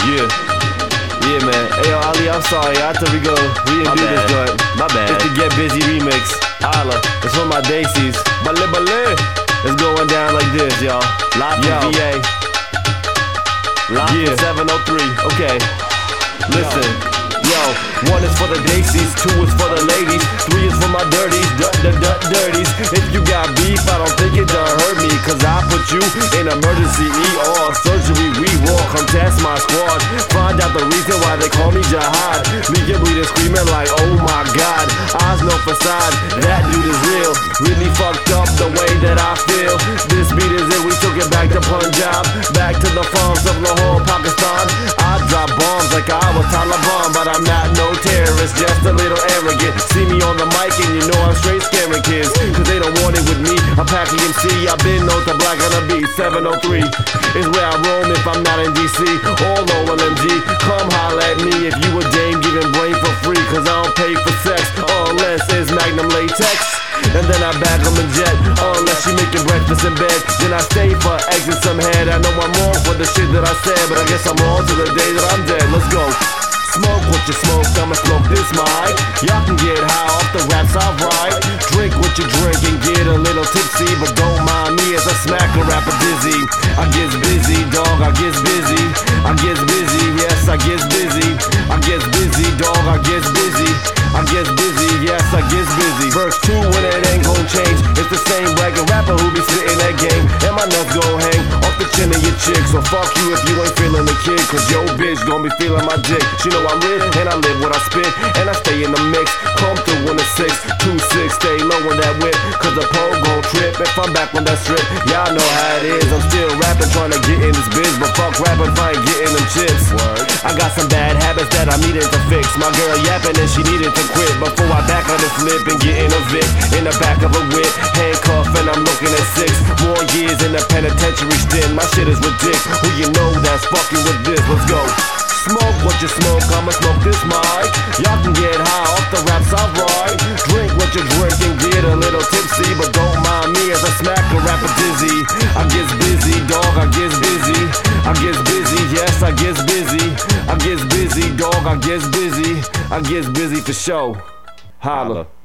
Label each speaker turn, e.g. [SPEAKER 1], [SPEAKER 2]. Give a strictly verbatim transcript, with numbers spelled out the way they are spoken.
[SPEAKER 1] Yeah. Yeah, man. Hey, yo, Ali, I'm sorry. After we go, we didn't
[SPEAKER 2] My
[SPEAKER 1] do
[SPEAKER 2] bad.
[SPEAKER 1] this joint.
[SPEAKER 2] My bad.
[SPEAKER 1] It's the Get Busy remix. Holla. It's for my Daisies. Bale, bale. It's going down like this, y'all. Live from V A. Live
[SPEAKER 2] Yeah.
[SPEAKER 1] from seven oh three. Okay. Listen. Yo, one is for the Daisies, two is for the ladies, three is for my dirties, dirt, dirt, dirt, dirties. If you got beef, I don't think it done hurt me, cause I put you in emergency E R, surgery, we walk, come test my squad. Find out the reason why they call me Jihad. Me get bleeding screaming like, oh my god. Eyes no facade, that dude is real. Really fucked up the way that I feel. This beat is it, we took it back to Punjab, back to the farms of Lahore, Pakistan. I drop bombs like I was Taliban, but I'm not no terrorist, just a little arrogant. See me on the mic and you know I'm straight scaring kids, cause they don't want it with me. I'm packing M C, I've been known to black on the beat. Seven oh three is where I roam if I'm not in D C. All O L M G, come holla at me if you a dame giving brain for free, cause I don't pay for sex, unless it's Magnum latex. And then I bag them and jet, unless she making breakfast in bed. Then I stay for exit some head. I know I'm wrong for the shit that I said, but I guess I'm wrong to the day that I'm dead. Let's go. Smoke what you smoke, I'ma smoke this mic. Y'all can get high off the raps I write. Drink what you drink and get a little tipsy, but don't mind me as I smack a rapper dizzy. I get busy, dog, I get busy. I get busy, yes, I get busy. I get busy, dog, I get busy. I get busy, yes, I get busy. Verse two, when it ain't gon' change. It's the same wagon rapper who be spitting that game. And my nuts gon' hang off the chin of your chick. So fuck you if you ain't feeling the kid, cause yo bitch gon' be feeling my dick. She know I'm real and I live what I spit, and I stay in the mix. Come through in the six, two six, stay low on that whip, cause the pole gon' trip if I'm back on that strip. Y'all know how it is, I'm still rapping, trying to get in this biz, but fuck rapping if I ain't getting them chips. Word. I got some bad habits that I'm needing to fix. My girl yapping and she needed to quit before I back on this flip and get in a Vic in the back of a whip, handcuff and I'm looking at six more years in the penitentiary stint. My shit is ridiculous. Who you know that's fucking with this? Let's go. Smoke what you smoke, I'ma smoke this mic. Y'all can get high off the raps I write. Drink what you drink and get a little tipsy, but don't mind me as I smack a rapper dizzy. I get busy, dog, I get busy. I get busy, yes, I get busy. I get busy, dog, I get busy. I get busy for show. Holla.